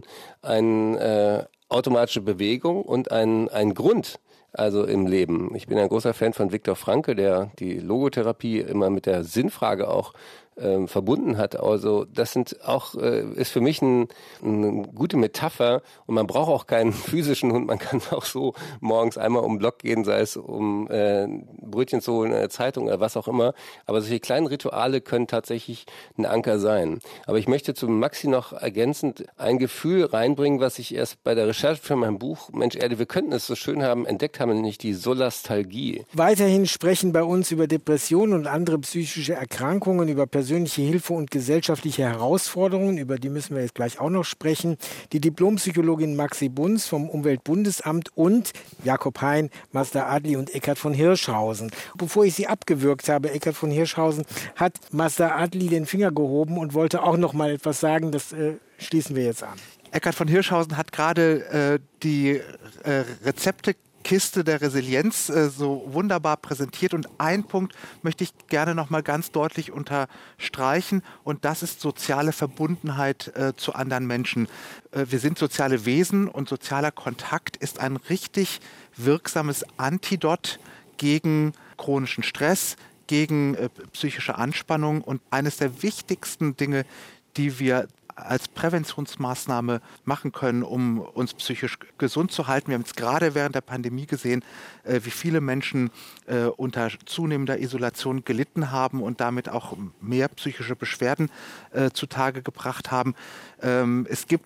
eine äh, automatische Bewegung und einen, einen Grund, also im Leben. Ich bin ein großer Fan von Viktor Frankl, der die Logotherapie immer mit der Sinnfrage auch ähm, verbunden hat. Also das sind auch äh, ist für mich ein, eine gute Metapher und man braucht auch keinen physischen Hund. Man kann auch so morgens einmal um den Block gehen, sei es um äh, Brötchen zu holen, eine Zeitung oder was auch immer. Aber solche kleinen Rituale können tatsächlich ein Anker sein. Aber ich möchte zu Maxi noch ergänzend ein Gefühl reinbringen, was ich erst bei der Recherche für mein Buch Mensch Erde, wir könnten es so schön haben, entdeckt haben, nämlich die Solastalgie. Weiterhin sprechen bei uns über Depressionen und andere psychische Erkrankungen, über persönliche Hilfe und gesellschaftliche Herausforderungen, über die müssen wir jetzt gleich auch noch sprechen. Die Diplompsychologin Maxi Bunz vom Umweltbundesamt und Jakob Hein, Mazda Adli und Eckhard von Hirschhausen. Bevor ich sie abgewürgt habe, Eckhard von Hirschhausen, hat Mazda Adli den Finger gehoben und wollte auch noch mal etwas sagen. Das äh, schließen wir jetzt an. Eckhard von Hirschhausen hat gerade äh, die äh, Rezepte Kiste der Resilienz äh, so wunderbar präsentiert und einen Punkt möchte ich gerne noch mal ganz deutlich unterstreichen und das ist soziale Verbundenheit äh, zu anderen Menschen. Äh, wir sind soziale Wesen und sozialer Kontakt ist ein richtig wirksames Antidot gegen chronischen Stress, gegen äh, psychische Anspannung und eines der wichtigsten Dinge, die wir als Präventionsmaßnahme machen können, um uns psychisch gesund zu halten. Wir haben jetzt gerade während der Pandemie gesehen, äh, wie viele Menschen äh, unter zunehmender Isolation gelitten haben und damit auch mehr psychische Beschwerden äh, zutage gebracht haben. Ähm, es gibt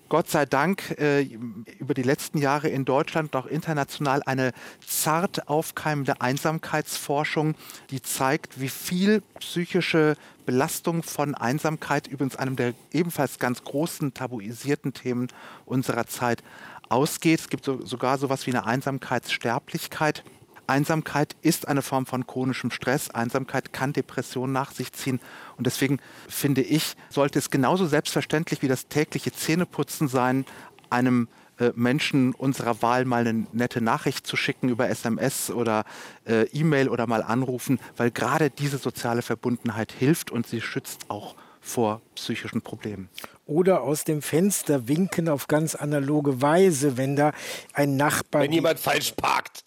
Gott sei Dank äh, über die letzten Jahre in Deutschland und auch international eine zart aufkeimende Einsamkeitsforschung, die zeigt, wie viel psychische Belastung von Einsamkeit, übrigens einem der ebenfalls ganz großen tabuisierten Themen unserer Zeit, ausgeht. Es gibt so, sogar sowas wie eine Einsamkeitssterblichkeit. Einsamkeit ist eine Form von chronischem Stress. Einsamkeit kann Depressionen nach sich ziehen. Und deswegen finde ich, sollte es genauso selbstverständlich wie das tägliche Zähneputzen sein, einem äh, Menschen unserer Wahl mal eine nette Nachricht zu schicken über S M S oder äh, E-Mail oder mal anrufen, weil gerade diese soziale Verbundenheit hilft und sie schützt auch vor psychischen Problemen. Oder aus dem Fenster winken auf ganz analoge Weise, wenn da ein Nachbar... Wenn jemand falsch parkt.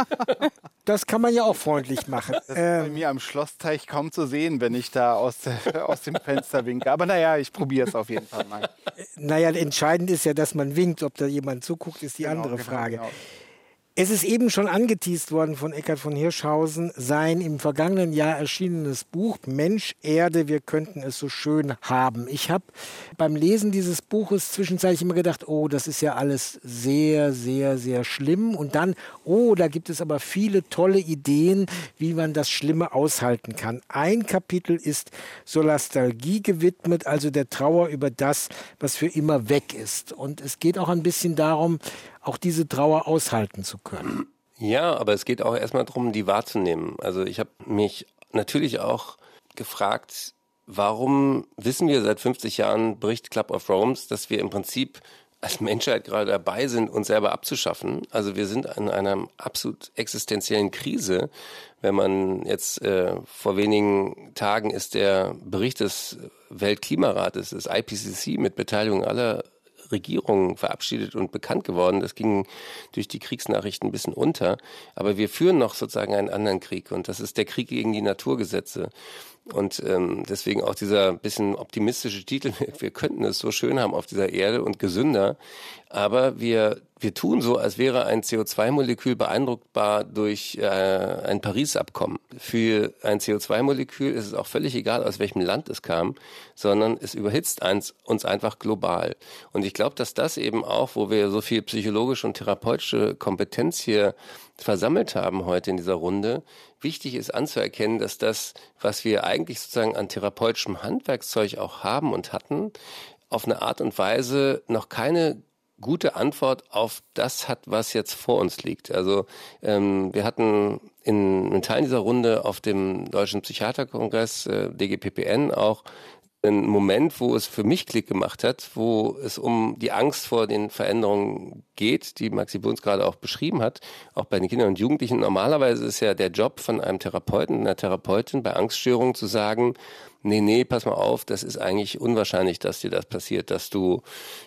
Das kann man ja auch freundlich machen. Das ist bei mir am Schlossteich kaum zu sehen, wenn ich da aus, der, aus dem Fenster winke. Aber naja, ich probiere es auf jeden Fall mal. Naja, entscheidend ist ja, dass man winkt. Ob da jemand zuguckt, ist die Genau, andere genau, Frage. genau. Es ist eben schon angeteast worden von Eckhard von Hirschhausen, sein im vergangenen Jahr erschienenes Buch Mensch, Erde, wir könnten es so schön haben. Ich habe beim Lesen dieses Buches zwischenzeitlich immer gedacht, oh, das ist ja alles sehr, sehr, sehr schlimm. Und dann, oh, da gibt es aber viele tolle Ideen, wie man das Schlimme aushalten kann. Ein Kapitel ist Solastalgie gewidmet, also der Trauer über das, was für immer weg ist. Und es geht auch ein bisschen darum, auch diese Trauer aushalten zu können. Ja, aber es geht auch erstmal darum, die wahrzunehmen. Also ich habe mich natürlich auch gefragt, warum wissen wir seit fünfzig Jahren, Bericht Club of Rome, dass wir im Prinzip als Menschheit gerade dabei sind, uns selber abzuschaffen. Also wir sind in einer absolut existenziellen Krise. Wenn man jetzt äh, vor wenigen Tagen ist der Bericht des Weltklimarates, des I P C C, mit Beteiligung aller Regierungen verabschiedet und bekannt geworden. Das ging durch die Kriegsnachrichten ein bisschen unter. Aber wir führen noch sozusagen einen anderen Krieg. Und das ist der Krieg gegen die Naturgesetze. Und ähm, deswegen auch dieser bisschen optimistische Titel, wir könnten es so schön haben auf dieser Erde und gesünder. Aber wir wir tun so, als wäre ein C O zwei Molekül beeindruckbar durch äh, ein Paris-Abkommen. Für ein C O zwei Molekül ist es auch völlig egal, aus welchem Land es kam, sondern es überhitzt eins, uns einfach global. Und ich glaube, dass das eben auch, wo wir so viel psychologische und therapeutische Kompetenz hier versammelt haben heute in dieser Runde, wichtig ist anzuerkennen, dass das, was wir eigentlich sozusagen an therapeutischem Handwerkszeug auch haben und hatten, auf eine Art und Weise noch keine gute Antwort auf das hat, was jetzt vor uns liegt. Also ähm, wir hatten in, in Teilen dieser Runde auf dem Deutschen Psychiaterkongress, äh, D G P P N, auch einen Moment, wo es für mich Klick gemacht hat, wo es um die Angst vor den Veränderungen geht, die Maxi Bunz gerade auch beschrieben hat, auch bei den Kindern und Jugendlichen. Normalerweise ist ja der Job von einem Therapeuten, einer Therapeutin bei Angststörungen zu sagen, nee, nee, pass mal auf, das ist eigentlich unwahrscheinlich, dass dir das passiert, dass du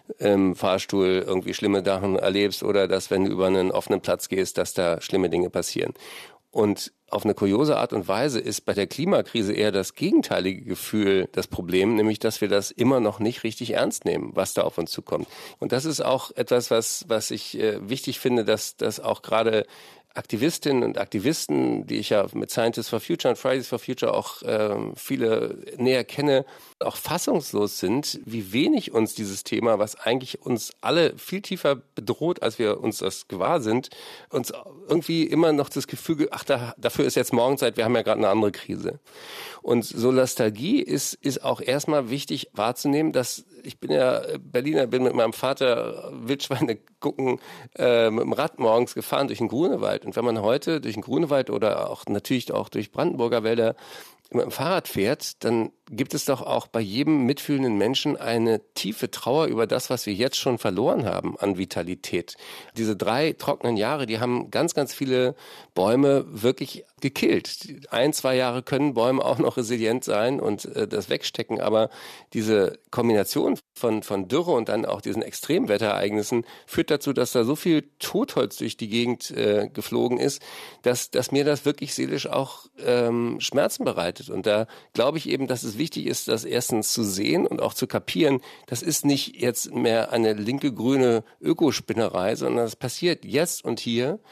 im Fahrstuhl irgendwie schlimme Sachen erlebst oder dass, wenn du über einen offenen Platz gehst, dass da schlimme Dinge passieren. Und auf eine kuriose Art und Weise ist bei der Klimakrise eher das gegenteilige Gefühl das Problem, nämlich dass wir das immer noch nicht richtig ernst nehmen, was da auf uns zukommt. Und das ist auch etwas, was was ich äh, wichtig finde, dass dass auch gerade Aktivistinnen und Aktivisten, die ich ja mit Scientists for Future und Fridays for Future auch äh, viele näher kenne, auch fassungslos sind, wie wenig uns dieses Thema, was eigentlich uns alle viel tiefer bedroht, als wir uns das gewahr sind, uns irgendwie immer noch das Gefühl, ach, da, dafür ist jetzt Morgenzeit, wir haben ja gerade eine andere Krise. Und Solastalgie ist, ist auch erstmal wichtig wahrzunehmen, dass ich bin ja Berliner, bin mit meinem Vater Wildschweine gucken, äh, mit dem Rad morgens gefahren durch den Grunewald. Und wenn man heute durch den Grunewald oder auch natürlich auch durch Brandenburger Wälder mit dem Fahrrad fährt, dann gibt es doch auch bei jedem mitfühlenden Menschen eine tiefe Trauer über das, was wir jetzt schon verloren haben an Vitalität. Diese drei trockenen Jahre, die haben ganz, ganz viele Bäume wirklich gekillt. Ein, zwei Jahre können Bäume auch noch resilient sein und äh, das wegstecken, aber diese Kombination von, von Dürre und dann auch diesen Extremwetterereignissen führt dazu, dass da so viel Totholz durch die Gegend äh, geflogen ist, dass, dass mir das wirklich seelisch auch ähm, Schmerzen bereitet. Und da glaube ich eben, dass es wichtig ist, das erstens zu sehen und auch zu kapieren, das ist nicht jetzt mehr eine linke grüne Ökospinnerei, sondern das passiert jetzt und hier.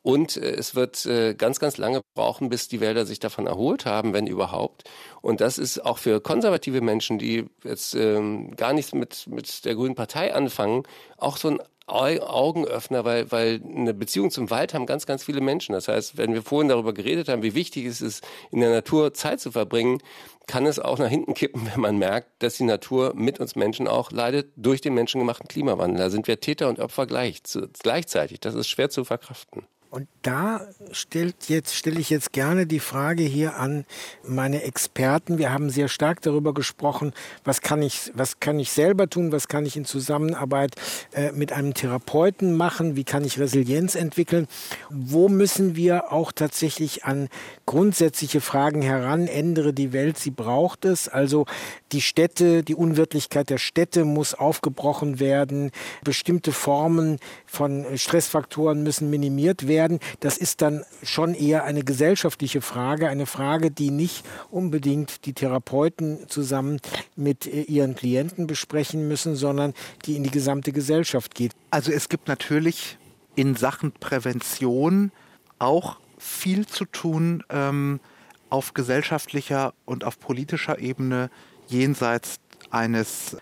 Und äh, es wird äh, ganz, ganz lange brauchen, bis die Wälder sich davon erholt haben, wenn überhaupt. Und das ist auch für konservative Menschen, die jetzt ähm, gar nichts mit, mit der Grünen Partei anfangen, auch so ein Augenöffner, weil, weil eine Beziehung zum Wald haben ganz, ganz viele Menschen. Das heißt, wenn wir vorhin darüber geredet haben, wie wichtig es ist, in der Natur Zeit zu verbringen, kann es auch nach hinten kippen, wenn man merkt, dass die Natur mit uns Menschen auch leidet durch den menschengemachten Klimawandel. Da sind wir Täter und Opfer gleich, zu, gleichzeitig. Das ist schwer zu verkraften. Und da stellt jetzt, stelle ich jetzt gerne die Frage hier an meine Experten. Wir haben sehr stark darüber gesprochen, was kann ich, was kann ich selber tun, was kann ich in Zusammenarbeit äh, mit einem Therapeuten machen, wie kann ich Resilienz entwickeln. Wo müssen wir auch tatsächlich an grundsätzliche Fragen heran? Ändere die Welt, sie braucht es. Also die Städte, die Unwirtlichkeit der Städte muss aufgebrochen werden. Bestimmte Formen von Stressfaktoren müssen minimiert werden. Das ist dann schon eher eine gesellschaftliche Frage, eine Frage, die nicht unbedingt die Therapeuten zusammen mit ihren Klienten besprechen müssen, sondern die in die gesamte Gesellschaft geht. Also es gibt natürlich in Sachen Prävention auch viel zu tun ähm, auf gesellschaftlicher und auf politischer Ebene jenseits eines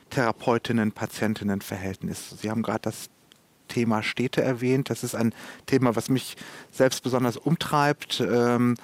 Therapeutinnen-Patientinnen-Verhältnisses. Sie haben gerade das Thema Städte erwähnt. Das ist ein Thema, was mich selbst besonders umtreibt. Ähm,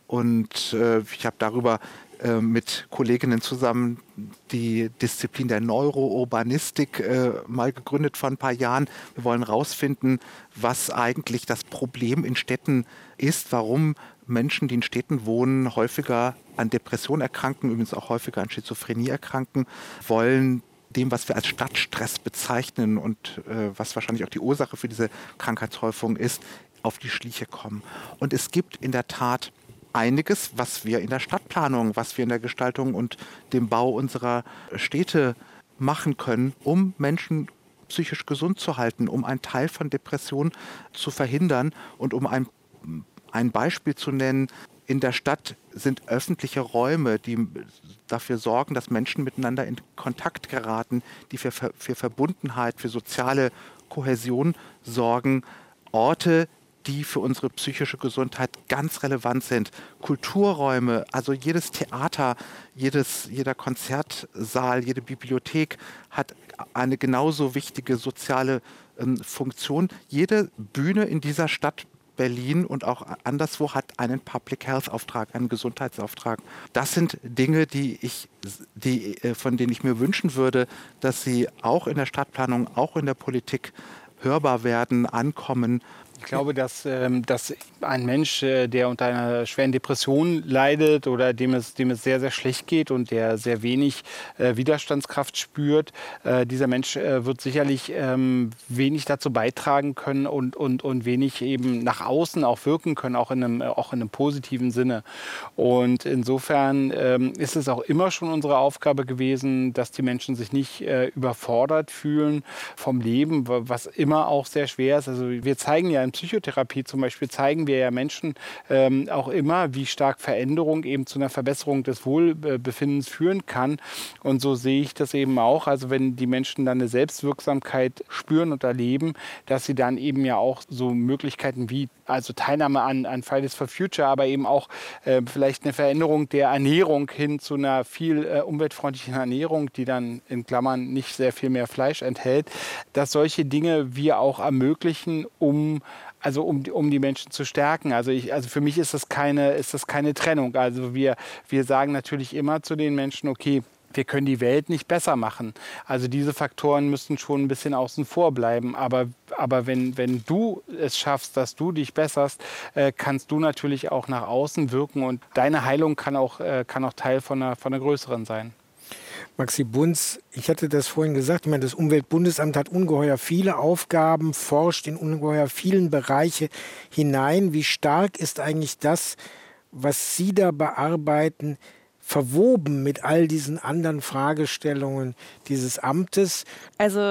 und äh, ich habe darüber äh, mit Kolleginnen zusammen die Disziplin der Neurourbanistik äh, mal gegründet vor ein paar Jahren. Wir wollen herausfinden, was eigentlich das Problem in Städten ist, warum Menschen, die in Städten wohnen, häufiger an Depressionen erkranken, übrigens auch häufiger an Schizophrenie erkranken, wollen dem, was wir als Stadtstress bezeichnen und äh, was wahrscheinlich auch die Ursache für diese Krankheitshäufung ist, auf die Schliche kommen. Und es gibt in der Tat einiges, was wir in der Stadtplanung, was wir in der Gestaltung und dem Bau unserer Städte machen können, um Menschen psychisch gesund zu halten, um einen Teil von Depressionen zu verhindern und um ein, ein Beispiel zu nennen. In der Stadt sind öffentliche Räume, die dafür sorgen, dass Menschen miteinander in Kontakt geraten, die für, für Verbundenheit, für soziale Kohäsion sorgen. Orte, die für unsere psychische Gesundheit ganz relevant sind. Kulturräume, also jedes Theater, jedes, jeder Konzertsaal, jede Bibliothek hat eine genauso wichtige soziale ähm, Funktion. Jede Bühne in dieser Stadt Berlin und auch anderswo hat einen Public Health Auftrag, einen Gesundheitsauftrag. Das sind Dinge, die ich, die, von denen ich mir wünschen würde, dass sie auch in der Stadtplanung, auch in der Politik hörbar werden, ankommen. Ich glaube, dass, ähm, dass ein Mensch, äh, der unter einer schweren Depression leidet oder dem es, dem es sehr, sehr schlecht geht und der sehr wenig äh, Widerstandskraft spürt, äh, dieser Mensch äh, wird sicherlich ähm, wenig dazu beitragen können und, und, und wenig eben nach außen auch wirken können, auch in einem, auch in einem positiven Sinne. Und insofern ähm, ist es auch immer schon unsere Aufgabe gewesen, dass die Menschen sich nicht äh, überfordert fühlen vom Leben, was immer auch sehr schwer ist. Also wir zeigen ja in Psychotherapie zum Beispiel, zeigen wir ja Menschen ähm, auch immer, wie stark Veränderung eben zu einer Verbesserung des Wohlbefindens führen kann. Und so sehe ich das eben auch. Also wenn die Menschen dann eine Selbstwirksamkeit spüren und erleben, dass sie dann eben ja auch so Möglichkeiten wie also Teilnahme an, an Fridays for Future, aber eben auch äh, vielleicht eine Veränderung der Ernährung hin zu einer viel äh, umweltfreundlichen Ernährung, die dann in Klammern nicht sehr viel mehr Fleisch enthält, dass solche Dinge wir auch ermöglichen, um Also um, um die Menschen zu stärken. Also, ich, also für mich ist das keine, ist das keine Trennung. Also wir, wir sagen natürlich immer zu den Menschen, okay, wir können die Welt nicht besser machen. Also diese Faktoren müssen schon ein bisschen außen vor bleiben. Aber, aber wenn, wenn du es schaffst, dass du dich besserst, äh, kannst du natürlich auch nach außen wirken. Und deine Heilung kann auch, äh, kann auch Teil von einer, von einer größeren sein. Maxi Bunz, ich hatte das vorhin gesagt, ich meine, das Umweltbundesamt hat ungeheuer viele Aufgaben, forscht in ungeheuer vielen Bereiche hinein. Wie stark ist eigentlich das, was Sie da bearbeiten, verwoben mit all diesen anderen Fragestellungen dieses Amtes? Also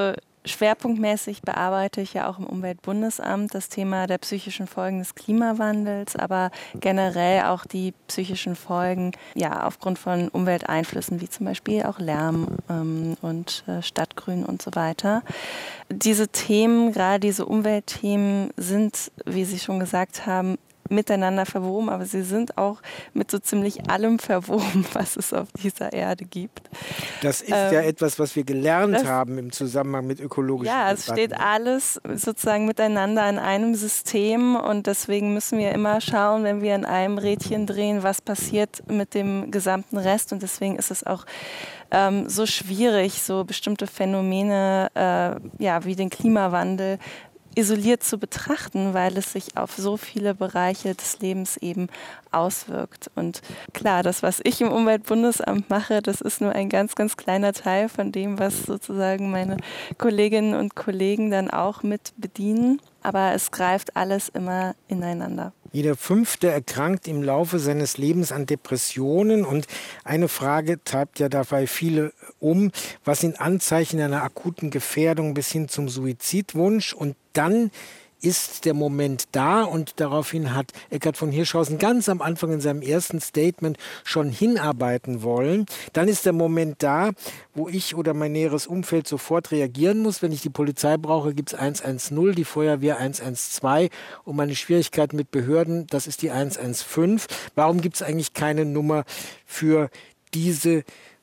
Schwerpunktmäßig bearbeite ich ja auch im Umweltbundesamt das Thema der psychischen Folgen des Klimawandels, aber generell auch die psychischen Folgen ja, aufgrund von Umwelteinflüssen, wie zum Beispiel auch Lärm ähm, und äh, Stadtgrün und so weiter. Diese Themen, gerade diese Umweltthemen, sind, wie Sie schon gesagt haben, miteinander verwoben, aber sie sind auch mit so ziemlich allem verwoben, was es auf dieser Erde gibt. Das ist ähm, ja etwas, was wir gelernt das, haben im Zusammenhang mit ökologischen Ja, es Debatten. steht alles sozusagen miteinander in einem System und deswegen müssen wir immer schauen, wenn wir in einem Rädchen drehen, was passiert mit dem gesamten Rest und deswegen ist es auch ähm, so schwierig, so bestimmte Phänomene äh, ja, wie den Klimawandel isoliert zu betrachten, weil es sich auf so viele Bereiche des Lebens eben auswirkt. Und klar, das, was ich im Umweltbundesamt mache, das ist nur ein ganz, ganz kleiner Teil von dem, was sozusagen meine Kolleginnen und Kollegen dann auch mit bedienen. Aber es greift alles immer ineinander. Jeder Fünfte erkrankt im Laufe seines Lebens an Depressionen und eine Frage treibt ja dabei viele um. Was sind Anzeichen einer akuten Gefährdung bis hin zum Suizidwunsch? Und dann ist der Moment da und daraufhin hat Eckhard von Hirschhausen ganz am Anfang in seinem ersten Statement schon hinarbeiten wollen. Dann ist der Moment da, wo ich oder mein näheres Umfeld sofort reagieren muss. Wenn ich die Polizei brauche, gibt es eins eins null, die Feuerwehr eins eins zwei und meine Schwierigkeiten mit Behörden, das ist die eins eins fünf. Warum gibt es eigentlich keine Nummer für diese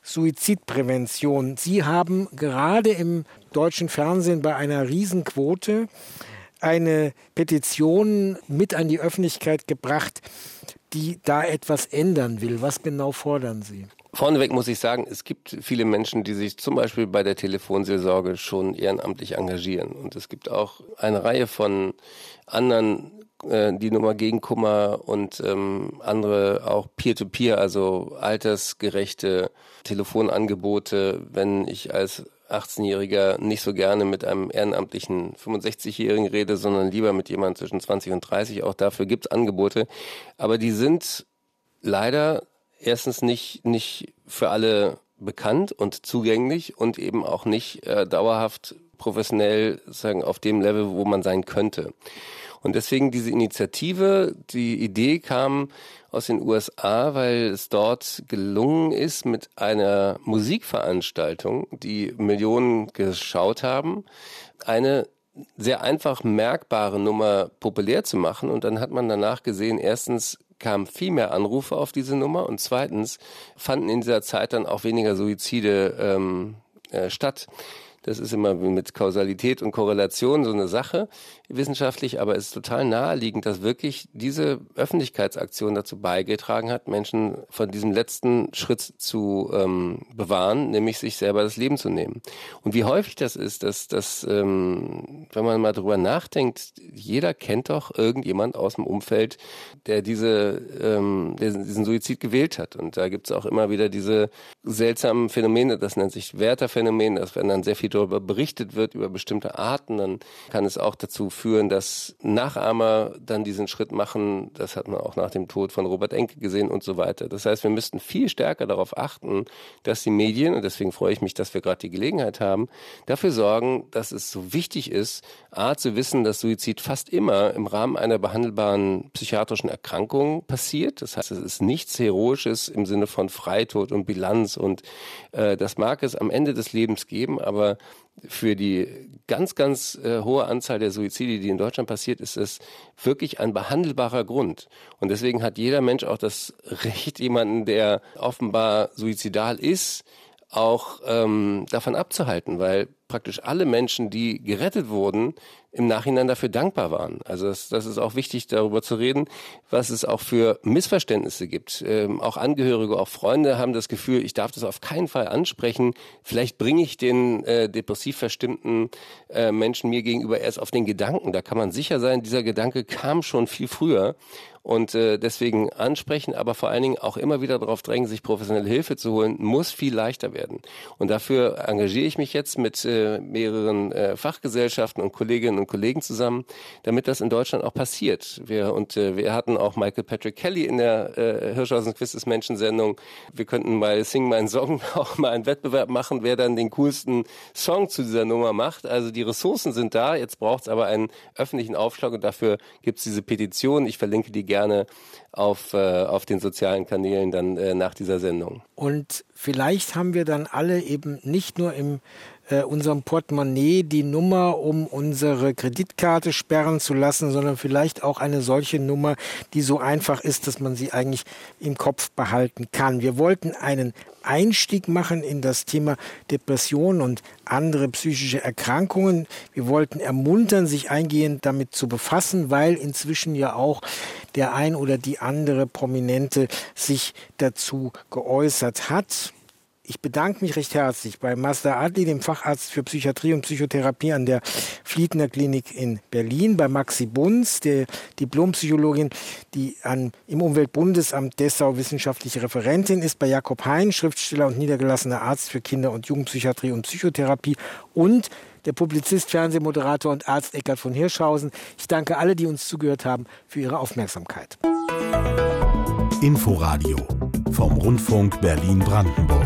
Suizidprävention? Sie haben gerade im deutschen Fernsehen bei einer Riesenquote eine Petition mit an die Öffentlichkeit gebracht, die da etwas ändern will. Was genau fordern Sie? Vorneweg muss ich sagen, es gibt viele Menschen, die sich zum Beispiel bei der Telefonseelsorge schon ehrenamtlich engagieren. Und es gibt auch eine Reihe von anderen, äh, die Nummer gegen Kummer und ähm, andere auch Peer-to-Peer, also altersgerechte Telefonangebote, wenn ich als achtzehnjähriger nicht so gerne mit einem ehrenamtlichen fünfundsechzigjährigen rede, sondern lieber mit jemandem zwischen zwanzig und dreißig. Auch dafür gibt es Angebote. Aber die sind leider erstens nicht, nicht für alle bekannt und zugänglich und eben auch nicht äh, dauerhaft professionell sagen, auf dem Level, wo man sein könnte. Und deswegen diese Initiative, die Idee kam aus den U S A, weil es dort gelungen ist, mit einer Musikveranstaltung, die Millionen geschaut haben, eine sehr einfach merkbare Nummer populär zu machen. Und dann hat man danach gesehen, erstens kamen viel mehr Anrufe auf diese Nummer und zweitens fanden in dieser Zeit dann auch weniger Suizide ähm, äh, statt. Das ist immer mit Kausalität und Korrelation so eine Sache wissenschaftlich, aber es ist total naheliegend, dass wirklich diese Öffentlichkeitsaktion dazu beigetragen hat, Menschen von diesem letzten Schritt zu ähm, bewahren, nämlich sich selber das Leben zu nehmen. Und wie häufig das ist, dass, dass ähm, wenn man mal drüber nachdenkt, jeder kennt doch irgendjemand aus dem Umfeld, der diese ähm, der diesen Suizid gewählt hat. Und da gibt es auch immer wieder diese seltsamen Phänomene, das nennt sich Werther-Phänomen, dass wenn dann sehr viel darüber berichtet wird, über bestimmte Arten, dann kann es auch dazu führen, dass Nachahmer dann diesen Schritt machen. Das hat man auch nach dem Tod von Robert Enke gesehen und so weiter. Das heißt, wir müssten viel stärker darauf achten, dass die Medien, und deswegen freue ich mich, dass wir gerade die Gelegenheit haben, dafür sorgen, dass es so wichtig ist, A, zu wissen, dass Suizid fast immer im Rahmen einer behandelbaren psychiatrischen Erkrankung passiert. Das heißt, es ist nichts Heroisches im Sinne von Freitod und Bilanz und äh, das mag es am Ende des Lebens geben, aber für die ganz, ganz äh, hohe Anzahl der Suizide, die in Deutschland passiert, ist es wirklich ein behandelbarer Grund. Und deswegen hat jeder Mensch auch das Recht, jemanden, der offenbar suizidal ist, auch ähm, davon abzuhalten, weil praktisch alle Menschen, die gerettet wurden, im Nachhinein dafür dankbar waren. Also das, das ist auch wichtig, darüber zu reden, was es auch für Missverständnisse gibt. Ähm, auch Angehörige, auch Freunde haben das Gefühl, ich darf das auf keinen Fall ansprechen. Vielleicht bringe ich den äh, depressiv verstimmten äh, Menschen mir gegenüber erst auf den Gedanken. Da kann man sicher sein, dieser Gedanke kam schon viel früher. Und äh, deswegen ansprechen, aber vor allen Dingen auch immer wieder darauf drängen, sich professionelle Hilfe zu holen, muss viel leichter werden. Und dafür engagiere ich mich jetzt mit äh, mehreren äh, Fachgesellschaften und Kolleginnen und und Kollegen zusammen, damit das in Deutschland auch passiert. Wir, und äh, wir hatten auch Michael Patrick Kelly in der äh, Hirschhausen Quiz des Menschen-Sendung. Wir könnten bei Sing My Song auch mal einen Wettbewerb machen, wer dann den coolsten Song zu dieser Nummer macht. Also die Ressourcen sind da, jetzt braucht es aber einen öffentlichen Aufschlag und dafür gibt es diese Petition. Ich verlinke die gerne auf, äh, auf den sozialen Kanälen dann äh, nach dieser Sendung. Und vielleicht haben wir dann alle eben nicht nur in äh, unserem Portemonnaie die Nummer, um unsere Kreditkarte sperren zu lassen, sondern vielleicht auch eine solche Nummer, die so einfach ist, dass man sie eigentlich im Kopf behalten kann. Wir wollten einen Einstieg machen in das Thema Depression und andere psychische Erkrankungen. Wir wollten ermuntern, sich eingehend damit zu befassen, weil inzwischen ja auch der ein oder die andere Prominente sich dazu geäußert hat. Ich bedanke mich recht herzlich bei Mazda Adli, dem Facharzt für Psychiatrie und Psychotherapie an der Fliedner Klinik in Berlin, bei Maxi Bunz, der Diplompsychologin, die an, im Umweltbundesamt Dessau wissenschaftliche Referentin ist, bei Jakob Hein, Schriftsteller und niedergelassener Arzt für Kinder- und Jugendpsychiatrie und Psychotherapie und der Publizist, Fernsehmoderator und Arzt Eckhard von Hirschhausen. Ich danke alle, die uns zugehört haben, für ihre Aufmerksamkeit. Inforadio vom Rundfunk Berlin-Brandenburg.